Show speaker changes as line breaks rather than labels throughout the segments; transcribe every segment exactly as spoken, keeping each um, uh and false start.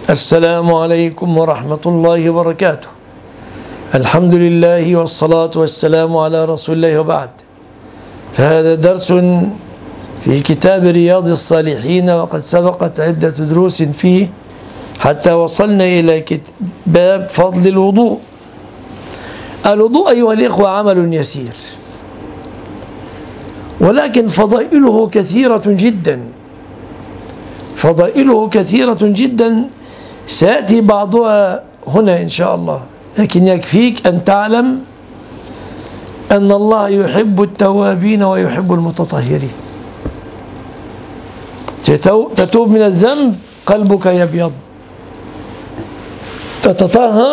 السلام عليكم ورحمة الله وبركاته. الحمد لله والصلاة والسلام على رسول الله وبعد. فهذا درس في كتاب رياض الصالحين، وقد سبقت عدة دروس فيه حتى وصلنا إلى باب فضل الوضوء. الوضوء أيها الإخوة عمل يسير، ولكن فضائله كثيرة جدا فضائله كثيرة جدا سيأتي بعضها هنا إن شاء الله، لكن يكفيك أن تعلم أن الله يحب التوابين ويحب المتطهرين. تتوب من الذنب قلبك يبيض، تتطهر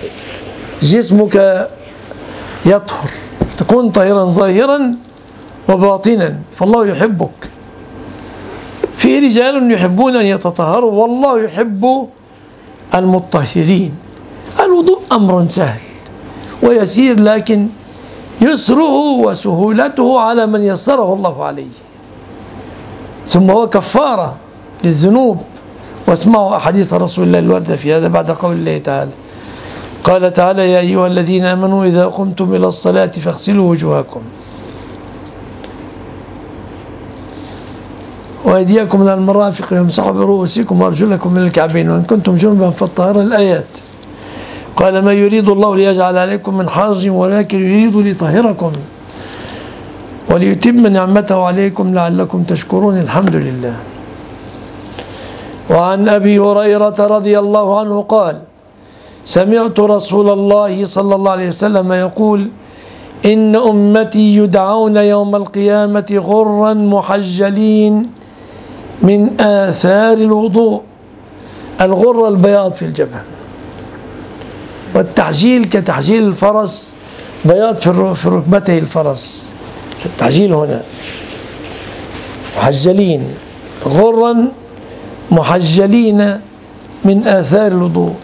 جسمك يطهر، تكون طاهرا ظاهرا وباطنا، فالله يحبك. في رجال يحبون أن يتطهروا والله يحب المطهرين. الوضوء أمر سهل ويسير، لكن يسره وسهولته على من يسره الله عليه، ثم هو كفارة للذنوب. واسمعوا أحاديث رسول الله الواردة في هذا بعد قول الله تعالى. قال تعالى: يا أيها الذين آمنوا إذا قمتم إلى الصلاة فاغسلوا وجوهكم وأيديكم من المرافق وامسحوا برؤوسكم وأرجلكم من الكعبين وإن كنتم جنبا فاطهروا. الآيات. قال: ما يريد الله ليجعل عليكم من حرج ولكن يريد ليطهركم وليتم نعمته عليكم لعلكم تشكرون. الحمد لله. وعن أبي هريرة رضي الله عنه قال: سمعت رسول الله صلى الله عليه وسلم يقول: إن أمتي يدعون يوم القيامة غرا محجلين من آثار الوضوء. الغر البياض في الجبهة، والتحجيل كتحجيل الفرس، بياض في ركبته الفرس، التحجيل هنا محجلين، غرا محجلين من آثار الوضوء.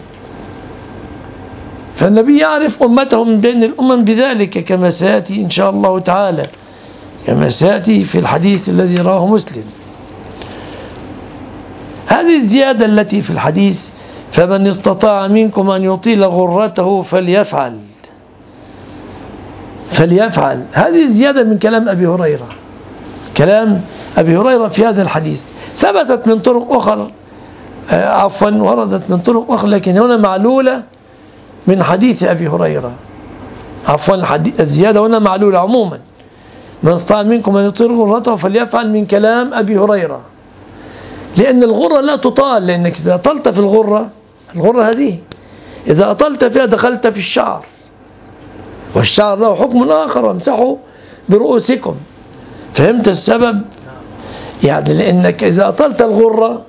فالنبي يعرف أمته من بين الأمم بذلك، كما سيأتي إن شاء الله تعالى، كما سيأتي في الحديث الذي رواه مسلم. هذه الزيادة التي في الحديث: فمن استطاع منكم أن يطيل غرته فليفعل فليفعل هذه الزيادة من كلام أبي هريرة، كلام أبي هريرة في هذا الحديث. ثبتت من طرق أخرى، عفوا وردت من طرق أخرى، لكن هنا معلولة من حديث أبي هريرة. عفوا الزيادة هنا معلولة عموما: من استطاع منكم أن يطيل غرته فليفعل، من كلام أبي هريرة. لأن الغرة لا تطال، لأنك إذا أطلت في الغرة، الغرة هذه إذا أطلت فيها دخلت في الشعر، والشعر له حكم آخر: وامسحوا برؤوسكم. فهمت السبب؟ يعني لأنك إذا أطلت الغرة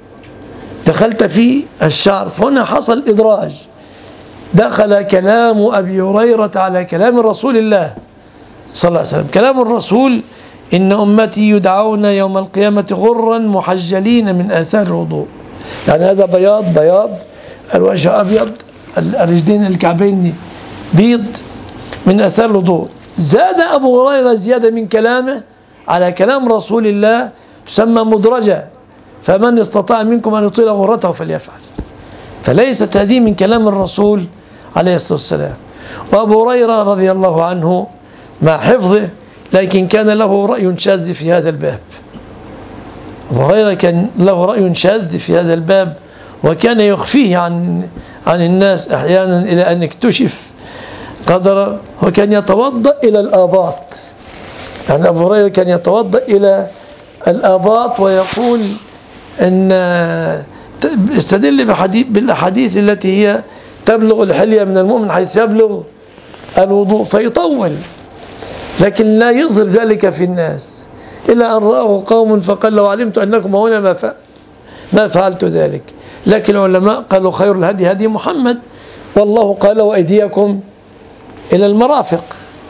دخلت في الشعر، فهنا حصل إدراج، دخل كلام أبي هريرة على كلام رسول الله صلى الله عليه وسلم. كلام الرسول: إن أمتي يدعون يوم القيامة غرا محجلين من آثار الوضوء. يعني هذا بياض بياض، الوجه أبيض، الرجلين الكعبين بيض من آثار الوضوء. زاد أبو هريرة زيادة من كلامه على كلام رسول الله، تسمى مدرجة: فمن استطاع منكم أن يطيل غرته فليفعل. فليست هذه من كلام الرسول عليه الصلاة والسلام. وأبو هريرة رضي الله عنه مع حفظه، لكن كان له رأي شاذ في هذا الباب. أبو هريرة كان له رأي شاذ في هذا الباب، وكان يخفيه عن عن الناس أحيانا إلى أن اكتشف قدر. وكان يتوضأ إلى الآباط، يعني أبو هريرة كان يتوضأ إلى الآباط، ويقول أن استدل بالأحاديث التي هي تبلغ الحلية من المؤمن حيث يبلغ الوضوء، فيطول، لكن لا يظهر ذلك في الناس إلا أن رآه قوم فقال: لو علمت أنكم هنا ما ما فعلت ذلك. لكن العلماء قالوا: خير الهدي هدي محمد، والله قال: وأيديكم إلى المرافق.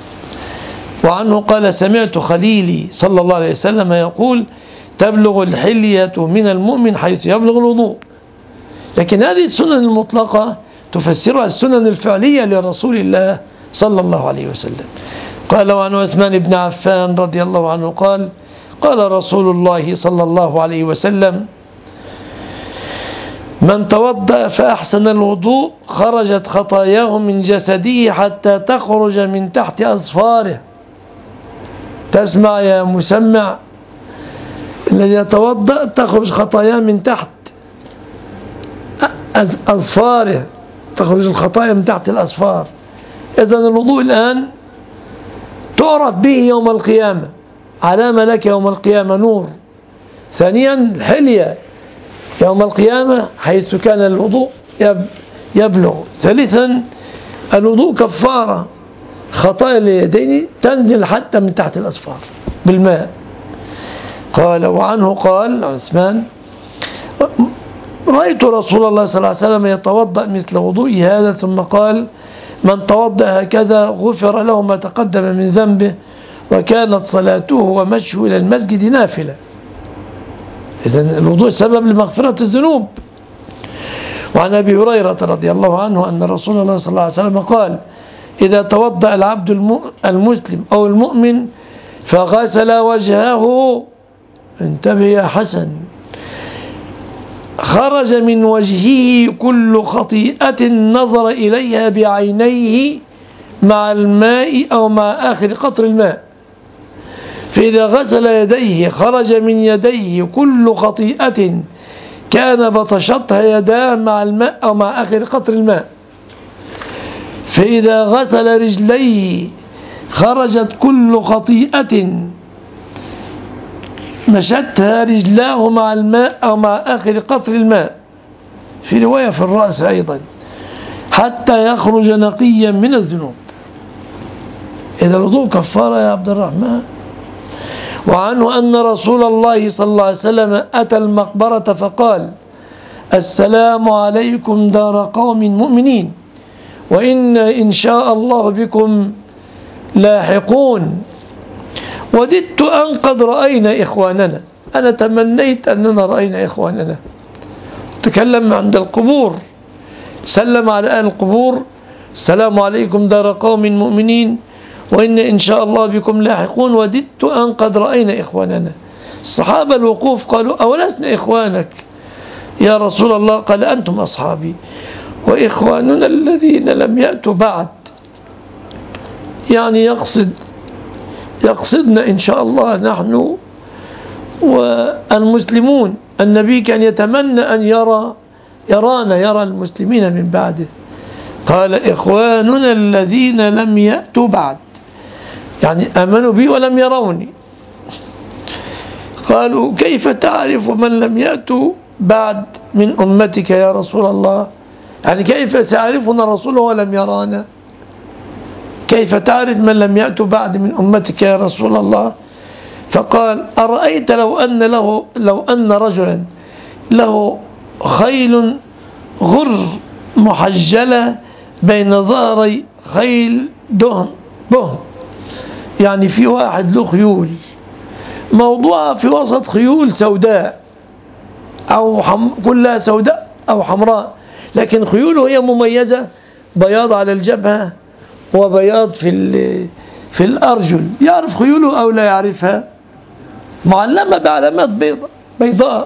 وعنه قال: سمعت خليلي صلى الله عليه وسلم يقول: تبلغ الحلية من المؤمن حيث يبلغ الوضوء. لكن هذه السنن المطلقة تفسرها السنن الفعلية لرسول الله صلى الله عليه وسلم. قال: وعن عثمان بن عفان رضي الله عنه قال: قال رسول الله صلى الله عليه وسلم: من توضأ فأحسن الوضوء خرجت خطاياه من جسده حتى تخرج من تحت أظفاره. تسمع يا مسمع؟ الذي يتوضأ تخرج خطاياه من تحت أظفاره، تخرج الخطايا من تحت الأظفار. إذن الوضوء الآن تعرف به يوم القيامة، علامة لك يوم القيامة، نور. ثانيا الحلية يوم القيامة حيث كان الوضوء يبلغ. ثالثا الوضوء كفارة، خطايا اليدين تنزل حتى من تحت الأظفار بالماء. قال وعنه قال عثمان: رأيت رسول الله صلى الله عليه وسلم يتوضأ مثل وضوء هذا، ثم قال: من توضأ هكذا غفر له ما تقدم من ذنبه وكانت صلاته ومشيه إلى المسجد نافلة. إذن الوضوء سبب لمغفرة الذنوب. وعن أبي هريرة رضي الله عنه أن رسول الله صلى الله عليه وسلم قال: إذا توضأ العبد المسلم أو المؤمن فغسل وجهه، انتبه يا حسن، خرج من وجهه كل خطيئة نظر إليها بعينيه مع الماء أو مع آخر قطر الماء. فإذا غسل يديه خرج من يديه كل خطيئة كان بطشتها يداه مع الماء أو مع آخر قطر الماء. فإذا غسل رجليه خرجت كل خطيئة مشتها رجلاه مع الماء أو مع آخر قطر الماء. في رواية في الرأس أيضا، حتى يخرج نقيا من الذنوب. إذا الوضوء كفارة يا عبد الرحمن. وعنه أن رسول الله صلى الله عليه وسلم أتى المقبرة فقال: السلام عليكم دار قوم مؤمنين وإن إن شاء الله بكم لاحقون. وددت أن قد رأينا إخواننا. أنا تمنيت أننا رأينا إخواننا. تكلم عند القبور، سلم على أهل القبور: السلام عليكم دار قوم مؤمنين وإن إن شاء الله بكم لاحقون. وددت أن قد رأينا إخواننا. الصحابة الوقوف قالوا: أولسنا إخوانك يا رسول الله؟ قال: أنتم أصحابي وإخواننا الذين لم يأتوا بعد. يعني يقصد يقصدنا إن شاء الله نحن والمسلمون. النبي كان يتمنى أن يرى يرانا يرى المسلمين من بعده. قال: إخواننا الذين لم يأتوا بعد، يعني آمنوا بي ولم يروني. قالوا: كيف تعرف من لم يأتوا بعد من أمتك يا رسول الله؟ يعني كيف سيعرفنا رسوله ولم يرانا؟ كيف تعرف من لم يأتوا بعد من أمتك يا رسول الله؟ فقال: أرأيت لو أن له لو أن رجلا له خيل غر محجلة بين ظهري خيل دهم بهم، يعني في واحد له خيول موضوعة في وسط خيول سوداء أو حم كلها سوداء أو حمراء، لكن خيوله هي مميزة، بياض على الجبهة وبياض في في الأرجل. يعرف خيوله أو لا يعرفها؟ معلمة بعلامات بيضاء بيضاء.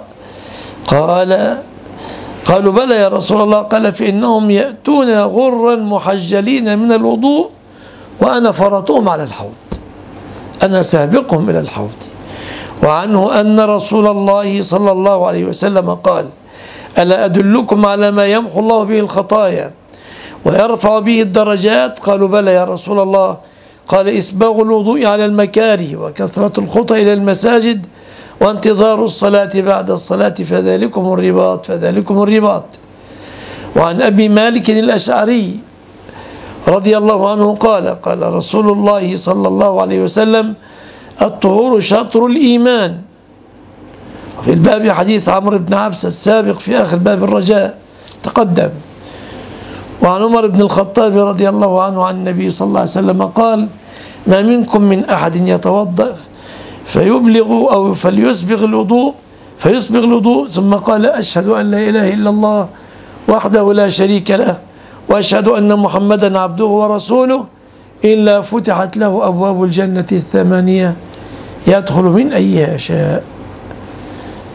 قال قالوا: بلى يا رسول الله. قال: فإنهم يأتون غرا محجلين من الوضوء وأنا فرطهم على الحوض، أنا سابقهم إلى الحوض. وعنه أن رسول الله صلى الله عليه وسلم قال: ألا أدلكم على ما يمحو الله به الخطايا ويرفع به الدرجات؟ قالوا: بلى يا رسول الله. قال: إسباغ الوضوء على المكاره وكثرة الخطى إلى المساجد وانتظار الصلاة بعد الصلاة فذلكم الرباط فذلكم الرباط. وعن أبي مالك الأشعري رضي الله عنه قال: قال رسول الله صلى الله عليه وسلم: الطهور شطر الإيمان. وفي الباب حديث عمرو بن عبس السابق في آخر باب الرجاء تقدم. وعن عمر بن الخطاب رضي الله عنه عن النبي صلى الله عليه وسلم قال: ما منكم من أحد يتوضأ فيبلغ أو فليسبغ الوضوء فيسبغ الوضوء ثم قال: أشهد أن لا إله إلا الله وحده لا شريك له وأشهد أن محمدا عبده ورسوله إلا فتحت له أبواب الجنة الثمانية يدخل من أيها شاء.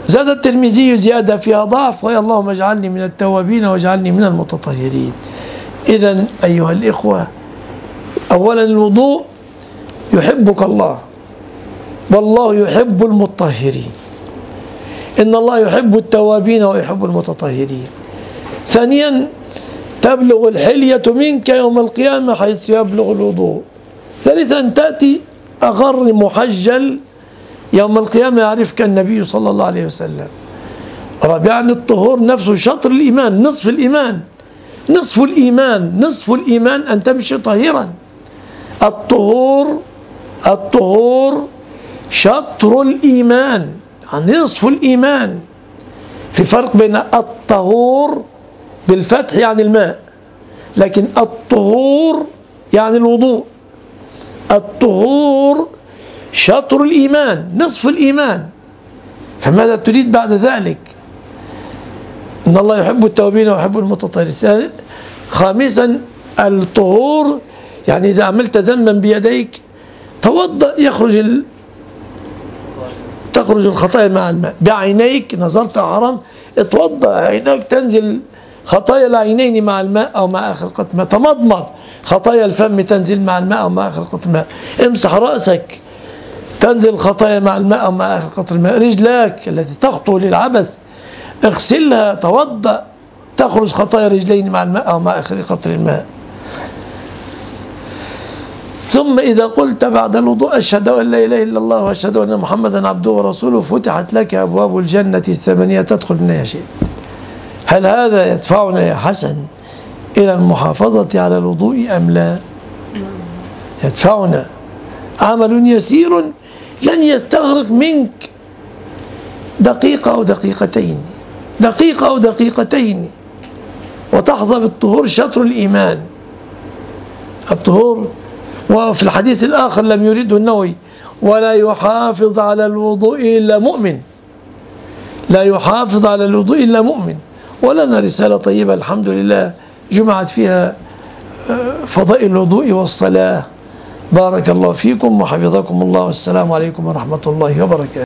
زاد الترمذي زيادة فيها ضعف، وهي اللهم اجعلني من التوابين واجعلني من المتطهرين. إذن أيها الإخوة، أولا الوضوء يحبك الله، والله يحب المطهرين. إن الله يحب التوابين ويحب المتطهرين. ثانيا تبلغ الحلية منك يوم القيامة حيث يبلغ الوضوء. ثالثا تأتي أغر محجل يوم القيامة يعرفك النبي صلى الله عليه وسلم. رابعا الطهور نفسه شطر الإيمان، نصف الإيمان، نصف الإيمان نصف الإيمان أن تمشي طاهرا. الطهور الطهور شطر الإيمان، يعني نصف الإيمان. في فرق بين الطهور بالفتح يعني الماء، لكن الطهور يعني الوضوء. الطهور شطر الإيمان، نصف الإيمان. فماذا تريد بعد ذلك؟ إن الله يحب التوابين ويحب المتطهرين. خامسا الطهور يعني إذا عملت ذنبا بيديك توضأ يخرج ال... تخرج الخطايا مع الماء. بعينيك نظرت حرام اتوضأ، عينيك تنزل خطايا العينين مع الماء أو مع آخر قطرة ماء. تمضمض، خطايا الفم تنزل مع الماء أو مع آخر قطرة ماء. امسح رأسك، تنزل خطايا مع الماء أو مع آخر قطرة ماء. رجلاك التي تخطو للعبث اغسلها، توضأ، تخرج خطايا رجلين مع الماء أو مع آخر قطرة الماء. ثم إذا قلت بعد الوضوء أشهد أن لا إله إلا الله وأشهد أن محمدا عبده ورسوله فتحت لك أبواب الجنة الثمانية تدخل من أي شيء. هل هذا يدفعنا يا حسن إلى المحافظة على الوضوء أم لا؟ يدفعنا. عمل يسير لن يستغرق منك دقيقة أو دقيقتين، دقيقة أو دقيقتين، وتحظى بالطهور شطر الإيمان. الطهور. وفي الحديث الآخر لم يرده النووي: ولا يحافظ على الوضوء إلا مؤمن. لا يحافظ على الوضوء إلا مؤمن. ولنا رسالة طيبة الحمد لله جمعت فيها فضائل الوضوء والصلاة. بارك الله فيكم وحفظكم الله، والسلام عليكم ورحمة الله وبركاته.